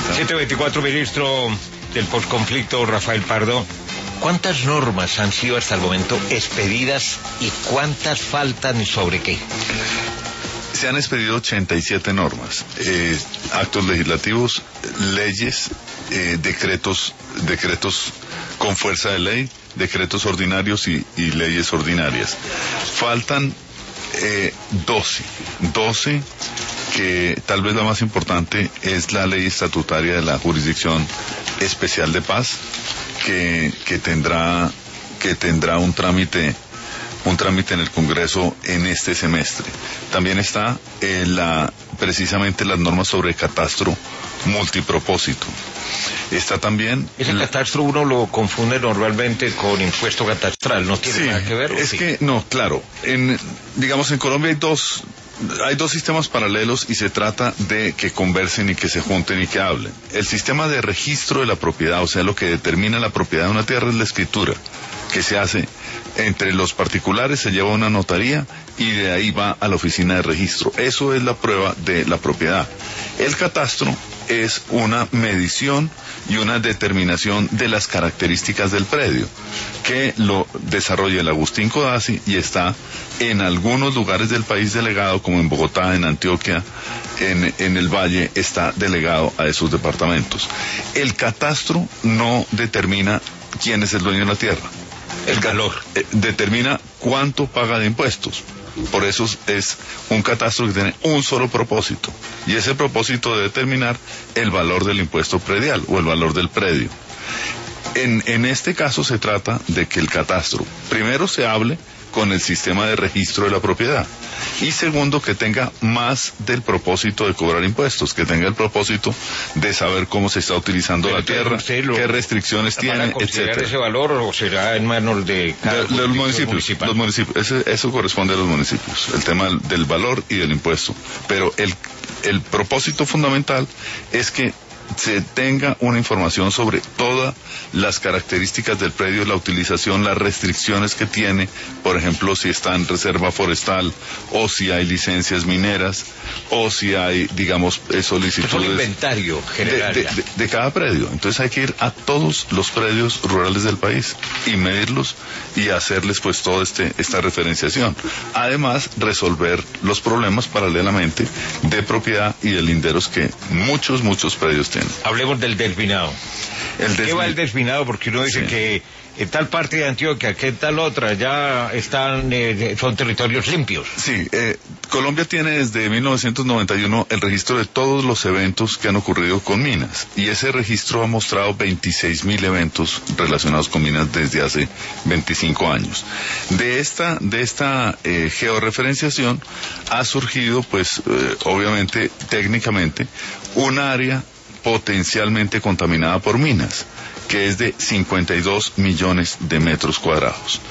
724, ministro del posconflicto, Rafael Pardo. ¿Cuántas normas han sido hasta el momento expedidas y cuántas faltan y sobre qué? Se han expedido 87 normas, actos legislativos, leyes, decretos con fuerza de ley, decretos ordinarios y leyes ordinarias. Faltan 12, que tal vez la más importante es la ley estatutaria de la Jurisdicción Especial de Paz, que tendrá un trámite en el Congreso en este semestre. También está precisamente las normas sobre catastro multipropósito. Está también... Ese catastro uno lo confunde normalmente con impuesto catastral, ¿no tiene nada que ver? Es que, no, claro. Digamos, en Colombia hay dos sistemas paralelos y se trata de que conversen y que se junten y que hablen. El sistema de registro de la propiedad, o sea, lo que determina la propiedad de una tierra es la escritura, que se hace entre los particulares, se lleva a una notaría y de ahí va a la oficina de registro. Eso es la prueba de la propiedad. El catastro es una medición y una determinación de las características del predio, que lo desarrolla el Agustín Codazzi y está en algunos lugares del país delegado, como en Bogotá, en Antioquia, en el Valle, está delegado a esos departamentos. El catastro no determina quién es el dueño de la tierra. El valor. Determina cuánto paga de impuestos. Por eso es un catastro que tiene un solo propósito, y ese propósito de determinar el valor del impuesto predial o el valor del predio. En este caso se trata de que el catastro, primero, se hable con el sistema de registro de la propiedad, y segundo, que tenga más del propósito de cobrar impuestos, que tenga el propósito de saber cómo se está utilizando la tierra, qué restricciones tiene, etcétera. ¿Ese valor o será en manos de los municipios? Los municipios, eso corresponde a los municipios, el tema del valor y del impuesto. Pero el propósito fundamental es que se tenga una información sobre todas las características del predio, la utilización, las restricciones que tiene, por ejemplo, si está en reserva forestal, o si hay licencias mineras, o si hay, digamos, solicitudes... Es un inventario general de cada predio. Entonces hay que ir a todos los predios rurales del país y medirlos y hacerles pues toda esta referenciación. Además, resolver los problemas paralelamente de propiedad y de linderos que muchos predios tienen. Hablemos del desminado. ¿Qué va el desminado? Porque uno dice que en tal parte de Antioquia, que en tal otra, ya son territorios limpios. Sí, Colombia tiene desde 1991 el registro de todos los eventos que han ocurrido con minas, y ese registro ha mostrado 26.000 eventos relacionados con minas desde hace 25 años. De esta georreferenciación ha surgido, pues, obviamente, técnicamente, un área potencialmente contaminada por minas, que es de 52 millones de metros cuadrados.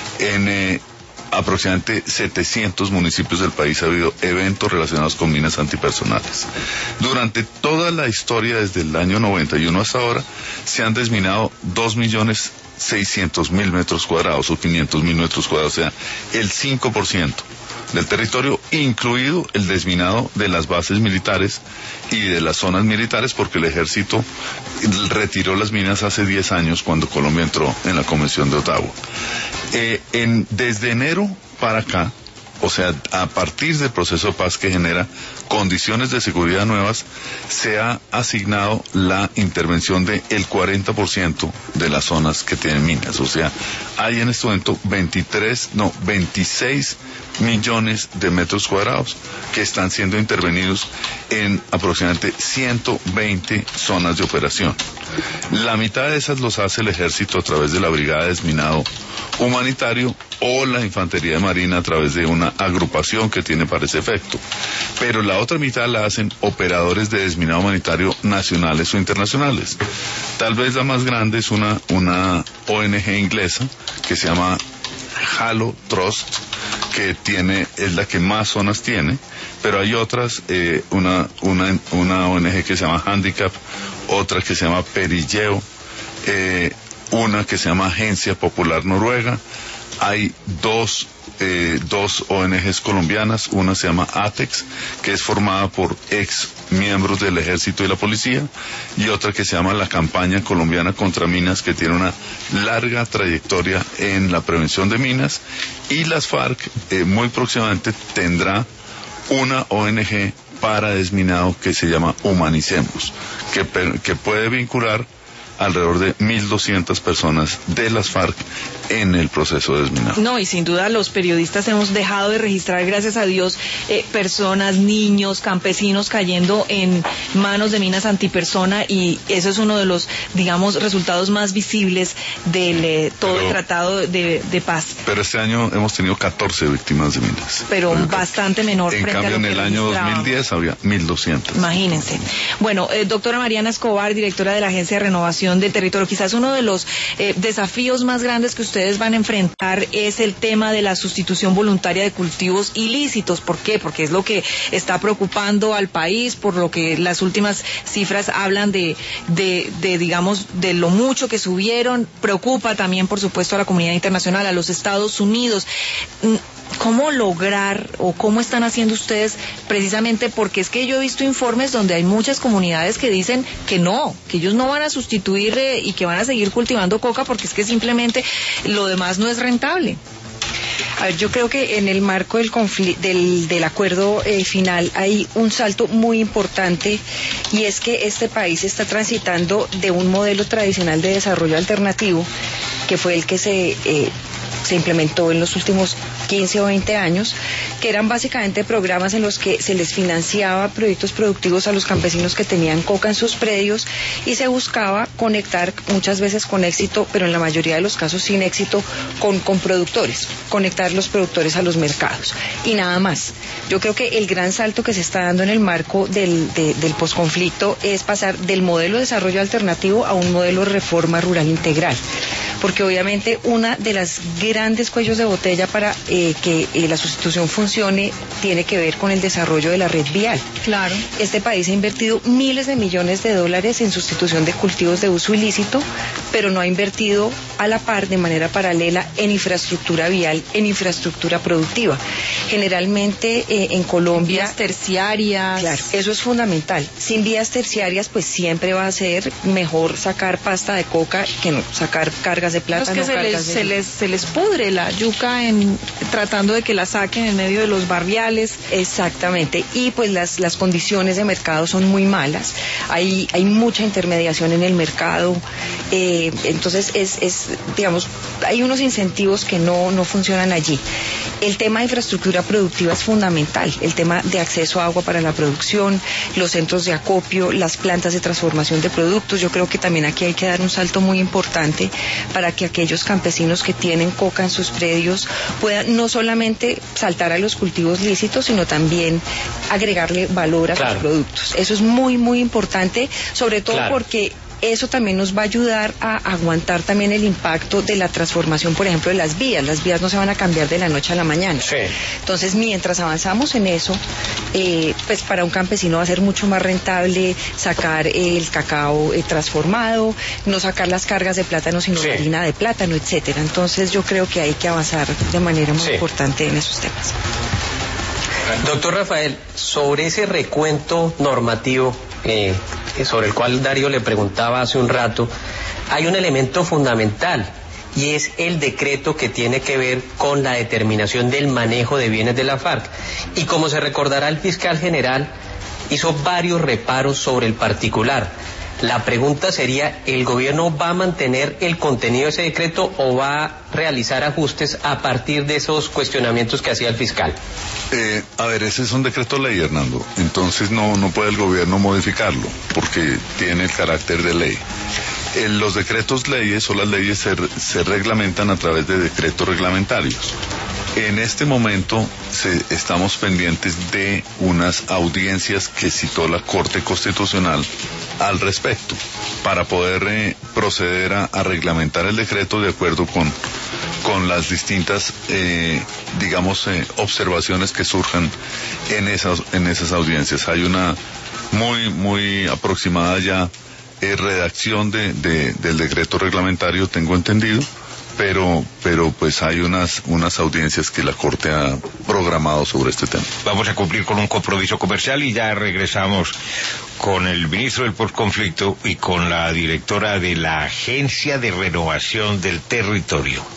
En aproximadamente 700 municipios del país ha habido eventos relacionados con minas antipersonales. Durante toda la historia, desde el año 91 hasta ahora, se han desminado 2.600.000 metros cuadrados o 500.000 metros cuadrados, o sea, el 5% del territorio, incluido el desminado de las bases militares y de las zonas militares, porque el ejército retiró las minas hace 10 años cuando Colombia entró en la Convención de Ottawa. Desde enero para acá, o sea, a partir del proceso de paz que genera condiciones de seguridad nuevas, se ha asignado la intervención del 40% de las zonas que tienen minas. O sea, hay en este momento 26 millones de metros cuadrados que están siendo intervenidos en aproximadamente 120 zonas de operación. La mitad de esas los hace el ejército a través de la Brigada de Desminado Humanitario o la Infantería de Marina a través de una agrupación que tiene para ese efecto. Pero la otra mitad la hacen operadores de desminado humanitario nacionales o internacionales. Tal vez la más grande es una ONG inglesa que se llama Halo Trust, que es la que más zonas tiene, pero hay otras, una ONG que se llama Handicap, otra que se llama Perilleo, una que se llama Agencia Popular Noruega. Hay dos ONGs colombianas, una se llama ATEX, que es formada por ex miembros del ejército y la policía, y otra que se llama la Campaña Colombiana contra Minas, que tiene una larga trayectoria en la prevención de minas, y las FARC muy próximamente tendrá una ONG para desminado que se llama Humanicemos, que puede vincular alrededor de 1.200 personas de las FARC en el proceso de desminado. No, y sin duda los periodistas hemos dejado de registrar, gracias a Dios, personas, niños, campesinos cayendo en manos de minas antipersona, y eso es uno de los, digamos, resultados más visibles del todo el tratado de paz. Pero este año hemos tenido 14 víctimas de minas. Pero bastante menor. En cambio, en el año 2010 había 1.200. Imagínense. Bueno, doctora Mariana Escobar, directora de la Agencia de Renovación del Territorio, quizás uno de los desafíos más grandes que ustedes van a enfrentar es el tema de la sustitución voluntaria de cultivos ilícitos. ¿Por qué? Porque es lo que está preocupando al país, por lo que las últimas cifras hablan de digamos, de lo mucho que subieron. Preocupa también, por supuesto, a la comunidad internacional, a los Estados Unidos. ¿Cómo lograr o cómo están haciendo ustedes precisamente? Porque es que yo he visto informes donde hay muchas comunidades que dicen que no, que ellos no van a sustituir y que van a seguir cultivando coca porque es que simplemente lo demás no es rentable. A ver, yo creo que en el marco del acuerdo final hay un salto muy importante, y es que este país está transitando de un modelo tradicional de desarrollo alternativo, que fue el que se implementó en los últimos 15 o 20 años, que eran básicamente programas en los que se les financiaba proyectos productivos a los campesinos que tenían coca en sus predios, y se buscaba conectar, muchas veces con éxito, pero en la mayoría de los casos sin éxito, con productores, conectar los productores a los mercados, y nada más. Yo creo que el gran salto que se está dando en el marco del posconflicto es pasar del modelo de desarrollo alternativo a un modelo de reforma rural integral, porque obviamente una de las grandes cuellos de botella para que la sustitución funcione tiene que ver con el desarrollo de la red vial. Claro. Este país ha invertido miles de millones de dólares en sustitución de cultivos de uso ilícito, pero no ha invertido a la par, de manera paralela, en infraestructura vial, en infraestructura productiva. Generalmente en Colombia... Vías terciarias. Claro, eso es fundamental. Sin vías terciarias, pues siempre va a ser mejor sacar pasta de coca que no sacar cargas de plátano. Es que se les pudre la yuca tratando de que la saquen en medio de los barriales. Exactamente, y pues las condiciones de mercado son muy malas, hay mucha intermediación en el mercado, entonces digamos, hay unos incentivos que no funcionan allí. El tema de infraestructura productiva es fundamental, el tema de acceso a agua para la producción, los centros de acopio, las plantas de transformación de productos. Yo creo que también aquí hay que dar un salto muy importante para que aquellos campesinos que tienen coca en sus predios puedan no solamente saltar a los cultivos lícitos, sino también agregarle valor a sus productos. Eso es muy, muy importante, sobre todo porque eso también nos va a ayudar a aguantar también el impacto de la transformación, por ejemplo, de las vías. Las vías no se van a cambiar de la noche a la mañana. Sí. Entonces, mientras avanzamos en eso, pues para un campesino va a ser mucho más rentable sacar el cacao transformado, no sacar las cargas de plátano, sino la harina de plátano, etcétera. Entonces, yo creo que hay que avanzar de manera muy importante en esos temas. Doctor Rafael, sobre ese recuento normativo sobre el cual Darío le preguntaba hace un rato, hay un elemento fundamental, y es el decreto que tiene que ver con la determinación del manejo de bienes de la FARC. Y como se recordará, el fiscal general hizo varios reparos sobre el particular. La pregunta sería, ¿el gobierno va a mantener el contenido de ese decreto o va a realizar ajustes a partir de esos cuestionamientos que hacía el fiscal? A ver, ese es un decreto ley, Hernando, entonces no puede el gobierno modificarlo, porque tiene el carácter de ley. Los decretos leyes o las leyes se reglamentan a través de decretos reglamentarios. En este momento estamos pendientes de unas audiencias que citó la Corte Constitucional al respecto, para poder proceder a reglamentar el decreto de acuerdo con las distintas, observaciones que surjan en esas audiencias. Hay una muy aproximada ya redacción del decreto reglamentario, tengo entendido, pero pues hay unas audiencias que la Corte ha programado sobre este tema. Vamos a cumplir con un compromiso comercial y ya regresamos con el ministro del posconflicto y con la directora de la Agencia de Renovación del Territorio.